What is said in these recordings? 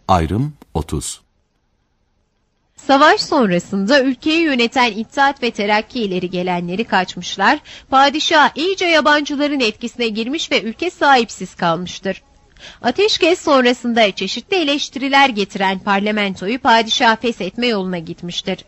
Ayrım 30. Savaş sonrasında ülkeyi yöneten İttihat ve Terakki ileri gelenleri kaçmışlar, padişah iyice yabancıların etkisine girmiş ve ülke sahipsiz kalmıştır. Ateşkes sonrasında çeşitli eleştiriler getiren parlamentoyu padişah feshetme yoluna gitmiştir.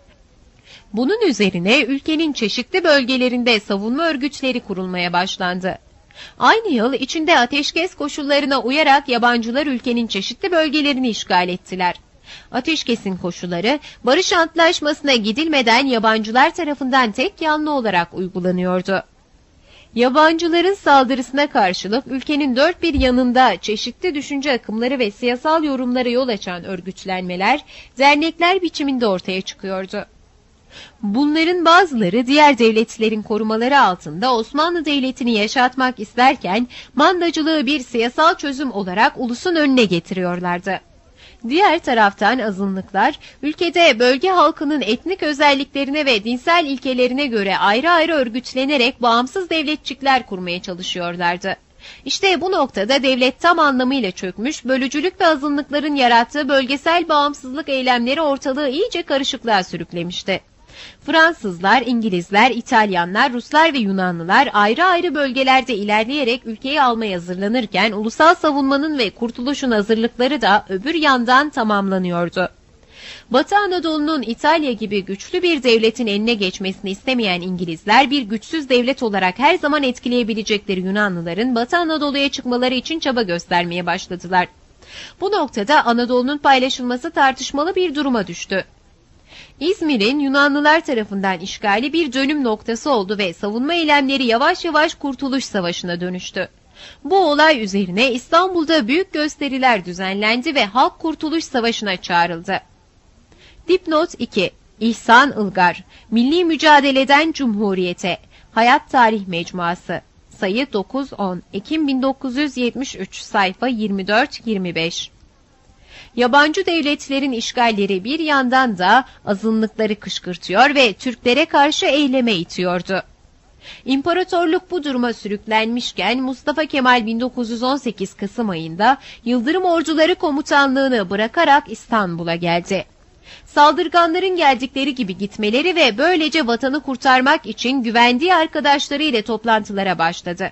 Bunun üzerine ülkenin çeşitli bölgelerinde savunma örgütleri kurulmaya başlandı. Aynı yıl içinde ateşkes koşullarına uyarak yabancılar ülkenin çeşitli bölgelerini işgal ettiler. Ateşkesin koşulları barış antlaşmasına gidilmeden yabancılar tarafından tek yanlı olarak uygulanıyordu. Yabancıların saldırısına karşılık ülkenin dört bir yanında çeşitli düşünce akımları ve siyasal yorumlara yol açan örgütlenmeler, dernekler biçiminde ortaya çıkıyordu. Bunların bazıları diğer devletlerin korumaları altında Osmanlı Devleti'ni yaşatmak isterken mandacılığı bir siyasal çözüm olarak ulusun önüne getiriyorlardı. Diğer taraftan azınlıklar, ülkede bölge halkının etnik özelliklerine ve dinsel ilkelerine göre ayrı ayrı örgütlenerek bağımsız devletçikler kurmaya çalışıyorlardı. İşte bu noktada devlet tam anlamıyla çökmüş, bölücülük ve azınlıkların yarattığı bölgesel bağımsızlık eylemleri ortalığı iyice karışıklığa sürüklemişti. Fransızlar, İngilizler, İtalyanlar, Ruslar ve Yunanlılar ayrı ayrı bölgelerde ilerleyerek ülkeyi almaya hazırlanırken ulusal savunmanın ve kurtuluşun hazırlıkları da öbür yandan tamamlanıyordu. Batı Anadolu'nun İtalya gibi güçlü bir devletin eline geçmesini istemeyen İngilizler bir güçsüz devlet olarak her zaman etkileyebilecekleri Yunanlıların Batı Anadolu'ya çıkmaları için çaba göstermeye başladılar. Bu noktada Anadolu'nun paylaşılması tartışmalı bir duruma düştü. İzmir'in Yunanlılar tarafından işgali bir dönüm noktası oldu ve savunma eylemleri yavaş yavaş Kurtuluş Savaşı'na dönüştü. Bu olay üzerine İstanbul'da büyük gösteriler düzenlendi ve halk Kurtuluş Savaşı'na çağrıldı. Dipnot 2. İhsan Ilgar, Milli Mücadeleden Cumhuriyete, Hayat Tarih Mecmuası, sayı 9-10, Ekim 1973, sayfa 24-25. Yabancı devletlerin işgalleri bir yandan da azınlıkları kışkırtıyor ve Türklere karşı eyleme itiyordu. İmparatorluk bu duruma sürüklenmişken Mustafa Kemal 1918 Kasım ayında Yıldırım Orduları Komutanlığını bırakarak İstanbul'a geldi. Saldırganların geldikleri gibi gitmeleri ve böylece vatanı kurtarmak için güvendiği arkadaşları ile toplantılara başladı.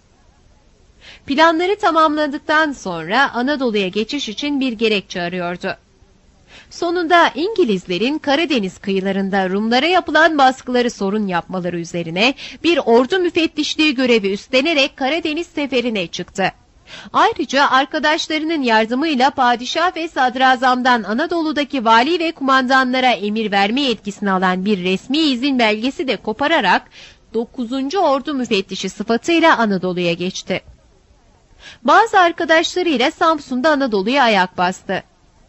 Planları tamamladıktan sonra Anadolu'ya geçiş için bir gerekçe arıyordu. Sonunda İngilizlerin Karadeniz kıyılarında Rumlara yapılan baskıları sorun yapmaları üzerine bir ordu müfettişliği görevi üstlenerek Karadeniz seferine çıktı. Ayrıca arkadaşlarının yardımıyla padişah ve sadrazamdan Anadolu'daki vali ve kumandanlara emir verme yetkisini alan bir resmi izin belgesi de kopararak 9. Ordu müfettişi sıfatıyla Anadolu'ya geçti. Bazı arkadaşlarıyla Samsun'da Anadolu'ya ayak bastı.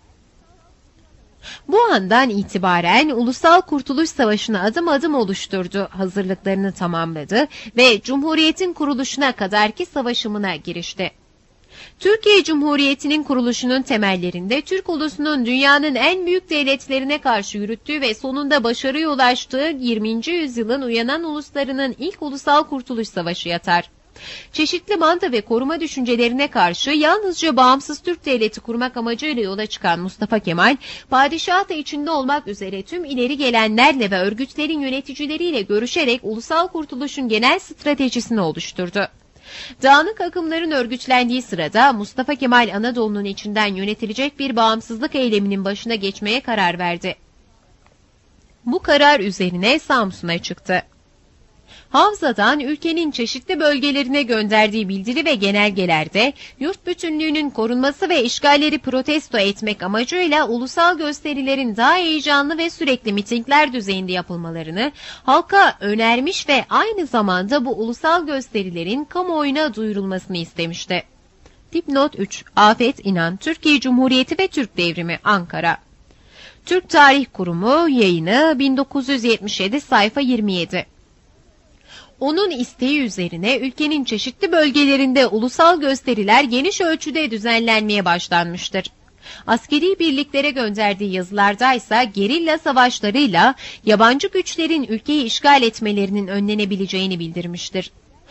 Bu andan itibaren Ulusal Kurtuluş Savaşı'na adım adım oluşturdu, hazırlıklarını tamamladı ve Cumhuriyet'in kuruluşuna kadarki savaşımına girişti. Türkiye Cumhuriyeti'nin kuruluşunun temellerinde Türk ulusunun dünyanın en büyük devletlerine karşı yürüttüğü ve sonunda başarıya ulaştığı 20. yüzyılın uyanan uluslarının ilk Ulusal Kurtuluş Savaşı yatar. Çeşitli manda ve koruma düşüncelerine karşı yalnızca bağımsız Türk devleti kurmak amacıyla yola çıkan Mustafa Kemal, padişah da içinde olmak üzere tüm ileri gelenlerle ve örgütlerin yöneticileriyle görüşerek ulusal kurtuluşun genel stratejisini oluşturdu. Dağınık akımların örgütlendiği sırada Mustafa Kemal Anadolu'nun içinden yönetilecek bir bağımsızlık eyleminin başına geçmeye karar verdi. Bu karar üzerine Samsun'a çıktı. Havzadan ülkenin çeşitli bölgelerine gönderdiği bildiri ve genelgelerde yurt bütünlüğünün korunması ve işgalleri protesto etmek amacıyla ulusal gösterilerin daha heyecanlı ve sürekli mitingler düzeyinde yapılmalarını halka önermiş ve aynı zamanda bu ulusal gösterilerin kamuoyuna duyurulmasını istemişti. Dipnot 3. Afet İnan, Türkiye Cumhuriyeti ve Türk Devrimi, Ankara. Türk Tarih Kurumu, yayını 1977, sayfa 27. Onun isteği üzerine ülkenin çeşitli bölgelerinde ulusal gösteriler geniş ölçüde düzenlenmeye başlanmıştır. Askeri birliklere gönderdiği yazılardaysa gerilla savaşlarıyla yabancı güçlerin ülkeyi işgal etmelerinin önlenebileceğini bildirmiştir.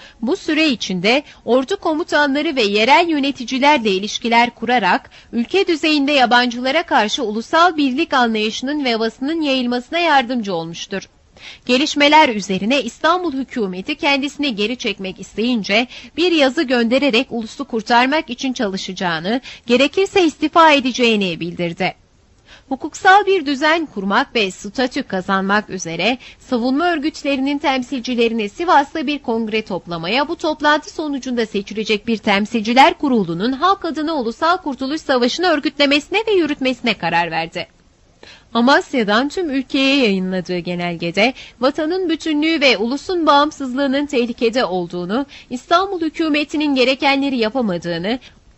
Bu süre içinde ordu komutanları ve yerel yöneticilerle ilişkiler kurarak ülke düzeyinde yabancılara karşı ulusal birlik anlayışının ve havasının yayılmasına yardımcı olmuştur. Gelişmeler üzerine İstanbul hükümeti kendisini geri çekmek isteyince bir yazı göndererek ulusu kurtarmak için çalışacağını, gerekirse istifa edeceğini bildirdi. Hukuksal bir düzen kurmak ve statü kazanmak üzere savunma örgütlerinin temsilcilerini Sivas'ta bir kongre toplamaya, bu toplantı sonucunda seçilecek bir temsilciler kurulunun halk adına Ulusal Kurtuluş Savaşı'nı örgütlemesine ve yürütmesine karar verdi. Amasya'dan tüm ülkeye yayınladığı genelgede vatanın bütünlüğü ve ulusun bağımsızlığının tehlikede olduğunu, İstanbul hükümetinin gerekenleri yapamadığını,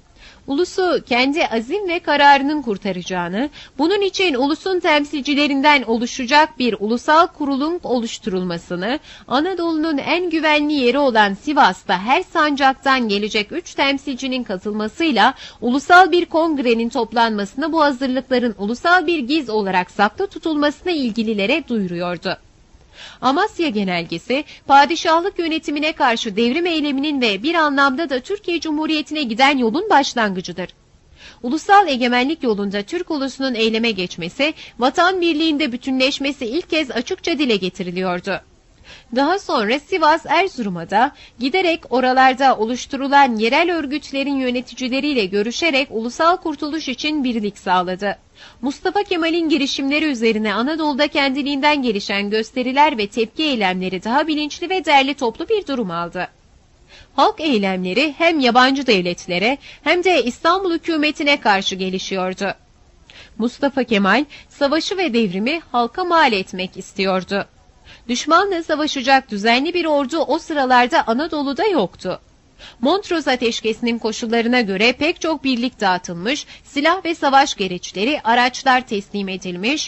ulusu kendi azim ve kararının kurtaracağını, bunun için ulusun temsilcilerinden oluşacak bir ulusal kurulun oluşturulmasını, Anadolu'nun en güvenli yeri olan Sivas'ta her sancaktan gelecek 3 temsilcinin katılmasıyla ulusal bir kongrenin toplanmasını, bu hazırlıkların ulusal bir giz olarak saklı tutulmasına ilgililere duyuruyordu. Amasya Genelgesi, padişahlık yönetimine karşı devrim eyleminin ve bir anlamda da Türkiye Cumhuriyeti'ne giden yolun başlangıcıdır. Ulusal egemenlik yolunda Türk ulusunun eyleme geçmesi, vatan birliğinde bütünleşmesi ilk kez açıkça dile getiriliyordu. Daha sonra Sivas, Erzurum'a da giderek oralarda oluşturulan yerel örgütlerin yöneticileriyle görüşerek ulusal kurtuluş için birlik sağladı. Mustafa Kemal'in girişimleri üzerine Anadolu'da kendiliğinden gelişen gösteriler ve tepki eylemleri daha bilinçli ve derli toplu bir durum aldı. Halk eylemleri hem yabancı devletlere hem de İstanbul hükümetine karşı gelişiyordu. Mustafa Kemal, savaşı ve devrimi halka mal etmek istiyordu. Düşmanla savaşacak düzenli bir ordu o sıralarda Anadolu'da yoktu. Montreux Ateşkesi'nin koşullarına göre pek çok birlik dağıtılmış, silah ve savaş gereçleri, araçlar teslim edilmiş.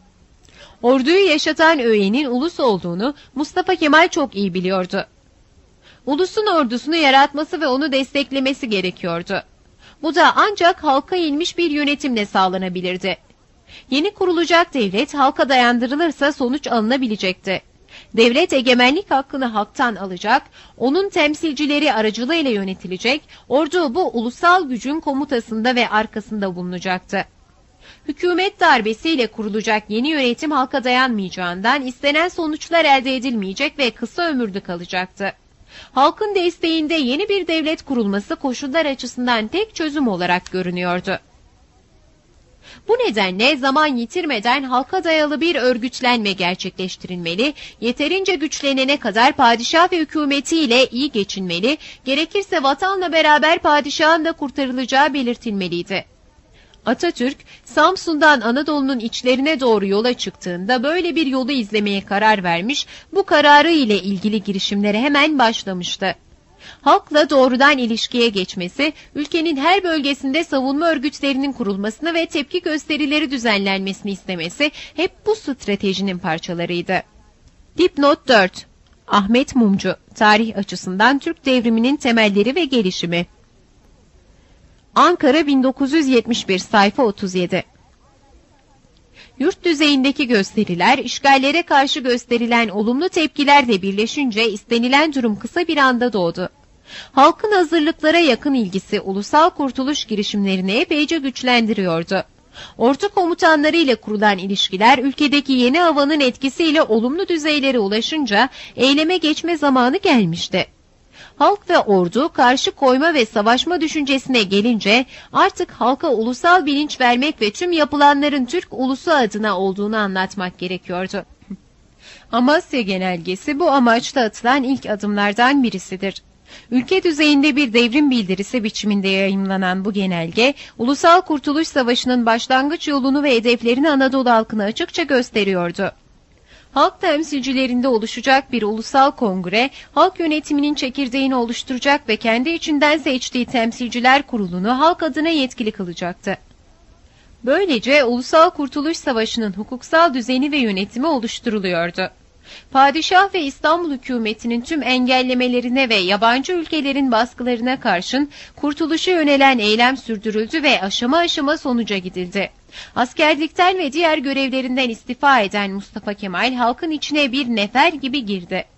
Orduyu yaşatan öğenin ulus olduğunu Mustafa Kemal çok iyi biliyordu. Ulusun ordusunu yaratması ve onu desteklemesi gerekiyordu. Bu da ancak halka inmiş bir yönetimle sağlanabilirdi. Yeni kurulacak devlet halka dayandırılırsa sonuç alınabilecekti. Devlet egemenlik hakkını halktan alacak, onun temsilcileri aracılığıyla yönetilecek, ordu bu ulusal gücün komutasında ve arkasında bulunacaktı. Hükümet darbesiyle kurulacak yeni yönetim halka dayanmayacağından istenen sonuçlar elde edilmeyecek ve kısa ömürlü kalacaktı. Halkın desteğinde yeni bir devlet kurulması koşullar açısından tek çözüm olarak görünüyordu. Bu nedenle zaman yitirmeden halka dayalı bir örgütlenme gerçekleştirilmeli, yeterince güçlenene kadar padişah ve hükümetiyle iyi geçinmeli, gerekirse vatanla beraber padişahın da kurtarılacağı belirtilmeliydi. Atatürk, Samsun'dan Anadolu'nun içlerine doğru yola çıktığında böyle bir yolu izlemeye karar vermiş, bu kararı ile ilgili girişimlere hemen başlamıştı. Halkla doğrudan ilişkiye geçmesi, ülkenin her bölgesinde savunma örgütlerinin kurulmasını ve tepki gösterileri düzenlenmesini istemesi hep bu stratejinin parçalarıydı. Dipnot 4. Ahmet Mumcu, tarih açısından Türk devriminin temelleri ve gelişimi. Ankara 1971, sayfa 37. Yurt düzeyindeki gösteriler, işgallere karşı gösterilen olumlu tepkilerle birleşince istenilen durum kısa bir anda doğdu. Halkın hazırlıklara yakın ilgisi ulusal kurtuluş girişimlerini epeyce güçlendiriyordu. Ordu komutanları ile kurulan ilişkiler ülkedeki yeni havanın etkisiyle olumlu düzeylere ulaşınca eyleme geçme zamanı gelmişti. Halk ve ordu karşı koyma ve savaşma düşüncesine gelince artık halka ulusal bilinç vermek ve tüm yapılanların Türk ulusu adına olduğunu anlatmak gerekiyordu. Amasya Genelgesi bu amaçla atılan ilk adımlardan birisidir. Ülke düzeyinde bir devrim bildirisi biçiminde yayımlanan bu genelge, Ulusal Kurtuluş Savaşı'nın başlangıç yolunu ve hedeflerini Anadolu halkına açıkça gösteriyordu. Halk temsilcilerinde oluşacak bir ulusal kongre, halk yönetiminin çekirdeğini oluşturacak ve kendi içinden seçtiği temsilciler kurulunu halk adına yetkili kılacaktı. Böylece Ulusal Kurtuluş Savaşı'nın hukuksal düzeni ve yönetimi oluşturuluyordu. Padişah ve İstanbul hükümetinin tüm engellemelerine ve yabancı ülkelerin baskılarına karşın kurtuluşa yönelen eylem sürdürüldü ve aşama aşama sonuca gidildi. Askerlikten ve diğer görevlerinden istifa eden Mustafa Kemal halkın içine bir nefer gibi girdi.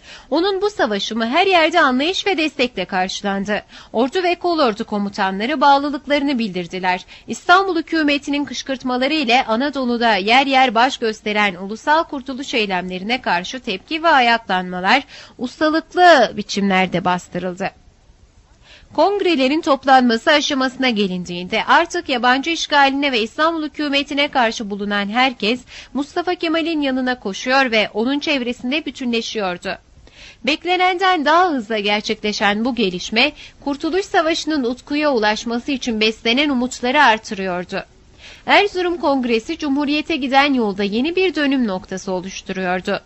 Onun bu savaşımı her yerde anlayış ve destekle karşılandı. Ordu ve kolordu komutanları bağlılıklarını bildirdiler. İstanbul hükümetinin kışkırtmaları ile Anadolu'da yer yer baş gösteren ulusal kurtuluş eylemlerine karşı tepki ve ayaklanmalar ustalıklı biçimlerde bastırıldı. Kongrelerin toplanması aşamasına gelindiğinde artık yabancı işgaline ve İstanbul hükümetine karşı bulunan herkes Mustafa Kemal'in yanına koşuyor ve onun çevresinde bütünleşiyordu. Beklenenden daha hızlı gerçekleşen bu gelişme, Kurtuluş Savaşı'nın utkuya ulaşması için beslenen umutları artırıyordu. Erzurum Kongresi, Cumhuriyete giden yolda yeni bir dönüm noktası oluşturuyordu.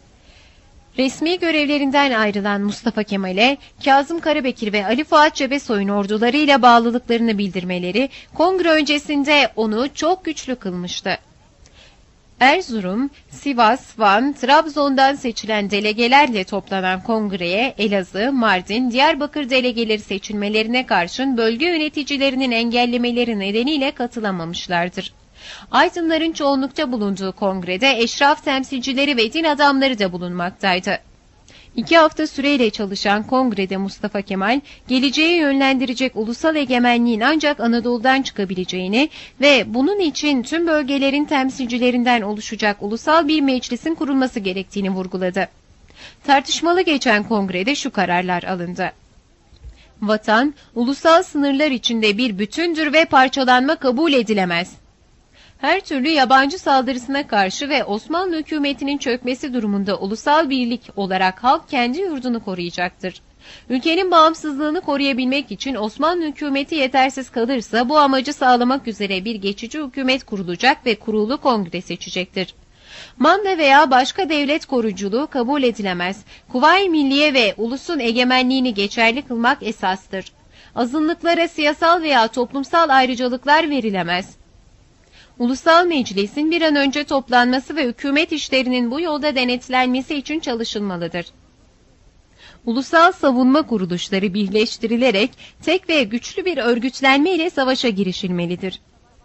Resmi görevlerinden ayrılan Mustafa Kemal'e, Kazım Karabekir ve Ali Fuat Cebesoy'un ordularıyla bağlılıklarını bildirmeleri, kongre öncesinde onu çok güçlü kılmıştı. Erzurum, Sivas, Van, Trabzon'dan seçilen delegelerle toplanan kongreye Elazığ, Mardin, Diyarbakır delegeleri seçilmelerine karşın bölge yöneticilerinin engellemeleri nedeniyle katılamamışlardır. Aydınların çoğunlukta bulunduğu kongrede eşraf temsilcileri ve din adamları da bulunmaktaydı. 2 hafta süreyle çalışan kongrede Mustafa Kemal, geleceğe yönlendirecek ulusal egemenliğin ancak Anadolu'dan çıkabileceğini ve bunun için tüm bölgelerin temsilcilerinden oluşacak ulusal bir meclisin kurulması gerektiğini vurguladı. Tartışmalı geçen kongrede şu kararlar alındı. Vatan, ulusal sınırlar içinde bir bütündür ve parçalanma kabul edilemez. Her türlü yabancı saldırısına karşı ve Osmanlı hükümetinin çökmesi durumunda ulusal birlik olarak halk kendi yurdunu koruyacaktır. Ülkenin bağımsızlığını koruyabilmek için Osmanlı hükümeti yetersiz kalırsa bu amacı sağlamak üzere bir geçici hükümet kurulacak ve kurulu kongre seçecektir. Manda veya başka devlet koruculuğu kabul edilemez. Kuvayi Milliye ve ulusun egemenliğini geçerli kılmak esastır. Azınlıklara siyasal veya toplumsal ayrıcalıklar verilemez. Ulusal Meclis'in bir an önce toplanması ve hükümet işlerinin bu yolda denetlenmesi için çalışılmalıdır. Ulusal savunma kuruluşları birleştirilerek tek ve güçlü bir örgütlenme ile savaşa girişilmelidir.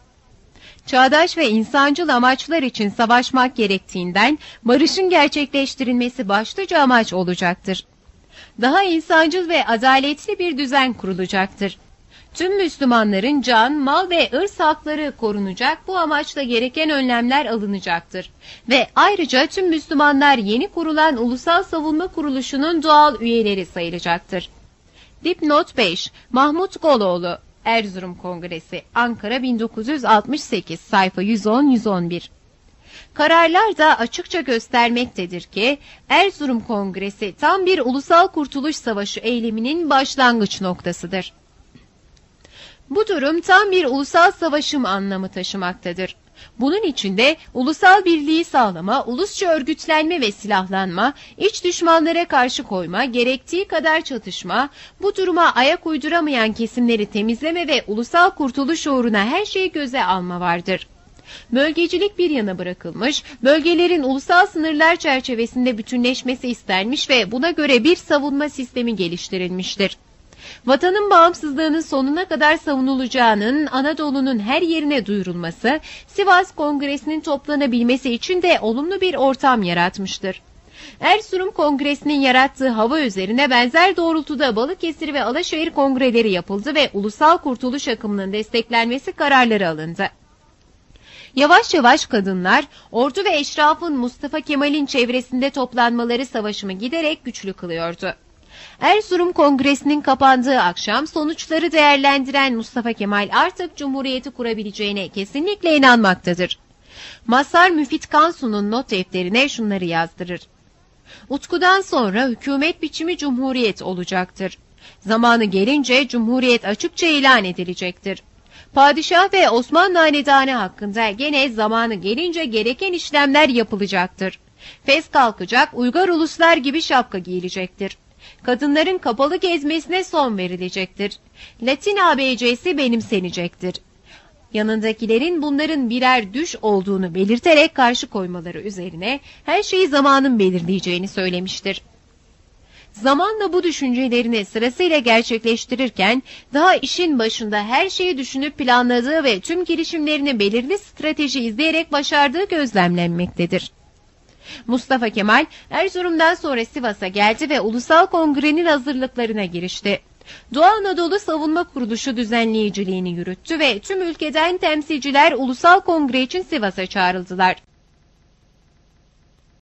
Çağdaş ve insancıl amaçlar için savaşmak gerektiğinden barışın gerçekleştirilmesi başlıca amaç olacaktır. Daha insancıl ve adaletli bir düzen kurulacaktır. Tüm Müslümanların can, mal ve ırz hakları korunacak, bu amaçla gereken önlemler alınacaktır. Ve ayrıca tüm Müslümanlar yeni kurulan Ulusal Savunma Kuruluşu'nun doğal üyeleri sayılacaktır. Dipnot 5. Mahmut Goloğlu, Erzurum Kongresi, Ankara 1968, sayfa 110-111. Kararlar da açıkça göstermektedir ki, Erzurum Kongresi tam bir ulusal kurtuluş savaşı eyleminin başlangıç noktasıdır. Bu durum tam bir ulusal savaşım anlamı taşımaktadır. Bunun içinde ulusal birliği sağlama, ulusça örgütlenme ve silahlanma, iç düşmanlara karşı koyma, gerektiği kadar çatışma, bu duruma ayak uyduramayan kesimleri temizleme ve ulusal kurtuluş uğruna her şeyi göze alma vardır. Bölgecilik bir yana bırakılmış, bölgelerin ulusal sınırlar çerçevesinde bütünleşmesi istenmiş ve buna göre bir savunma sistemi geliştirilmiştir. Vatanın bağımsızlığının sonuna kadar savunulacağının Anadolu'nun her yerine duyurulması, Sivas Kongresi'nin toplanabilmesi için de olumlu bir ortam yaratmıştır. Erzurum Kongresi'nin yarattığı hava üzerine benzer doğrultuda Balıkesir ve Alaşehir kongreleri yapıldı ve ulusal kurtuluş akımının desteklenmesi kararları alındı. Yavaş yavaş kadınlar, ordu ve eşrafın Mustafa Kemal'in çevresinde toplanmaları savaşımı giderek güçlü kılıyordu. Erzurum Kongresi'nin kapandığı akşam sonuçları değerlendiren Mustafa Kemal artık Cumhuriyeti kurabileceğine kesinlikle inanmaktadır. Mazhar Müfit Kansu'nun not defterine şunları yazdırır. Utkudan sonra hükümet biçimi Cumhuriyet olacaktır. Zamanı gelince Cumhuriyet açıkça ilan edilecektir. Padişah ve Osmanlı Hanedanı hakkında gene zamanı gelince gereken işlemler yapılacaktır. Fes kalkacak, uygar uluslar gibi şapka giyilecektir. Kadınların kapalı gezmesine son verilecektir. Latin ABC'si benimsenecektir. Yanındakilerin bunların birer düş olduğunu belirterek karşı koymaları üzerine her şeyi zamanın belirleyeceğini söylemiştir. Zamanla bu düşüncelerini sırasıyla gerçekleştirirken daha işin başında her şeyi düşünüp planladığı ve tüm girişimlerini belirli strateji izleyerek başardığı gözlemlenmektedir. Mustafa Kemal Erzurum'dan sonra Sivas'a geldi ve Ulusal Kongre'nin hazırlıklarına girişti. Doğu Anadolu Savunma Kuruluşu düzenleyiciliğini yürüttü ve tüm ülkeden temsilciler Ulusal Kongre için Sivas'a çağrıldılar.